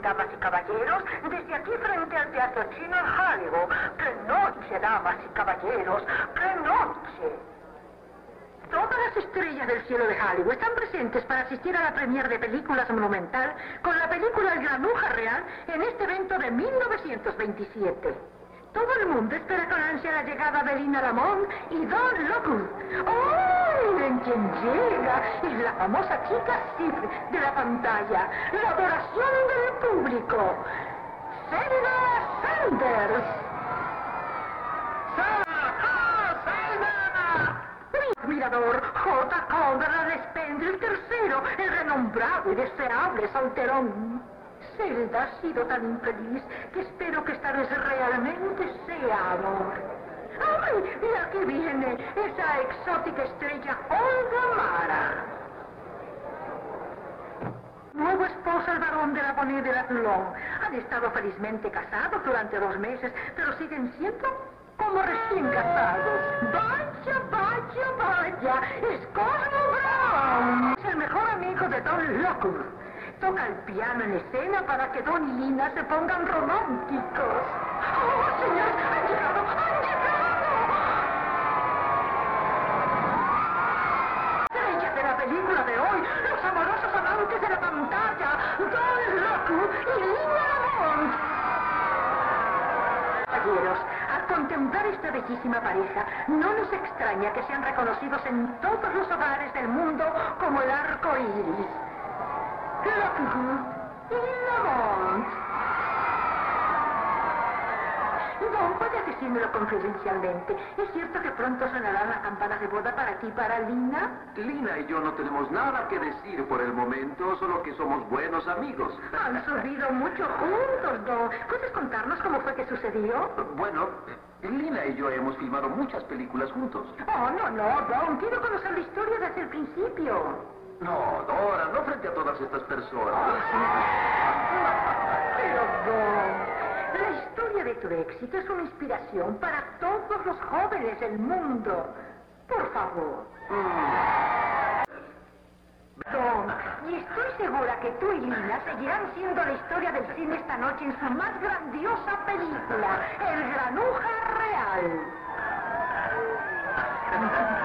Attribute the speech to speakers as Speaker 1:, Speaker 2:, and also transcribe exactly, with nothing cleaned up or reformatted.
Speaker 1: damas y caballeros, desde aquí frente al Teatro Chino en Hollywood. ¡Qué noche, damas y caballeros! ¡Qué noche! Todas las estrellas del cielo de Hollywood están presentes para asistir a la premier de películas monumental con la película El Granuja Real en este evento de mil novecientos veintisiete. Todo el mundo espera con ansia la llegada de Lina Lamont y Don Lockwood. ¡Oh! Miren quién llega. Es la famosa chica Sif de la pantalla. La adoración del público. Zelda Sanders. Admirador, J. Conrad Spender el tercero, el renombrado y deseable solterón. Zelda ha sido tan infeliz que espero que esta vez realmente sea amor. ¡Ay! Y aquí viene esa exótica estrella Olga Mara. Nuevo esposo al varón de la Bonnie de la Toulon. Han estado felizmente casados durante dos meses, pero siguen siendo como recién casados. ¡Vaya, vaya, vaya! ¡Es Cosmo Brown! Es el mejor amigo de Don Lockwood. Toca el piano en escena para que Don y Lina se pongan románticos. ¡Oh, señores! ¡Han llegado! ¡Han llegado! ¡Estrellas de la película de hoy! ¡Los amorosos amantes de la pantalla! ¡Don Lockwood y Lina Lamont! Caballeros, al contemplar esta bellísima pareja, no nos extraña que sean reconocidos en todos los hogares del mundo como el arco iris. Lockwood y Lamont. Don, ¿puedes decírmelo confidencialmente? ¿Es cierto que pronto sonarán las campanas de boda para ti y para Lina?
Speaker 2: Lina y yo no tenemos nada que decir por el momento, solo que somos buenos amigos.
Speaker 1: Han subido mucho juntos, Don. ¿Puedes contarnos cómo fue que sucedió?
Speaker 2: Bueno, Lina y yo hemos filmado muchas películas juntos.
Speaker 1: Oh, no, no, Don. Quiero conocer la historia desde el principio.
Speaker 2: No, Dora, no frente a todas estas personas.
Speaker 1: Pero, Don, la historia de tu éxito es una inspiración para todos los jóvenes del mundo. Por favor. Don, y estoy segura que tú y Lina seguirán siendo la historia del cine esta noche en su más grandiosa película, El Granuja Real.